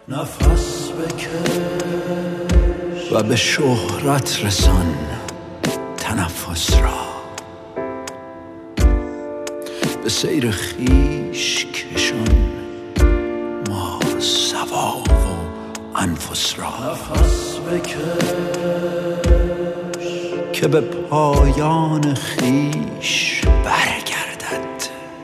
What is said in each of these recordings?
نفس بکش و به شهرت رسان تنفس را، به سیر خویش کشان ماسوا و انفس را. نفس بکش که به پایان خویش برگردد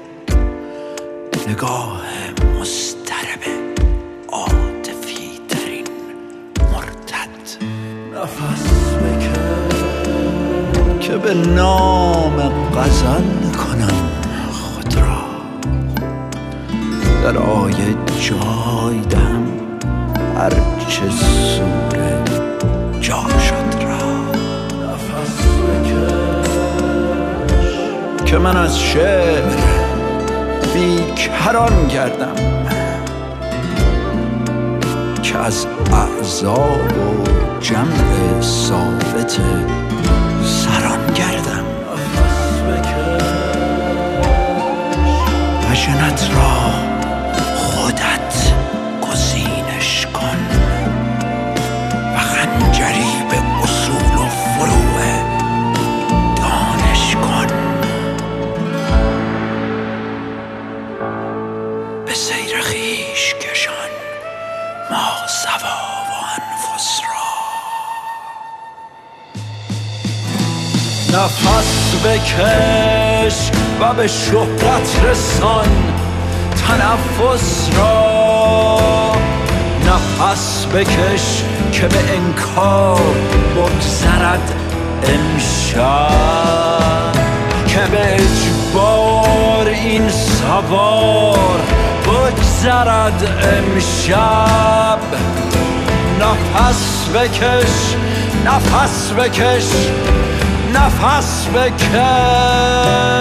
نگاه مضطرب عاطفی ترین مرتد. نفس بکش که به نام غزل کنم خود را، در آیه جای دهم هرچه سور جا شد را. نفس بکش که من از شعر بیکران گردم، که از اعضاب و جمع ثابت سران گردم. نفس بکش و ژنت را خودت گزینش کن و خنجری به اصول و فروع دانش کن. به سیر خویش کشان ماسوا و انفس را. نفس بکش و به شهرت رسان تنفس را. نفس بکش که به انکار بگذرد امشب، که به اجبار این سوار بگذرد امشب. نفس بکش، نفس بکش، نفس بکش.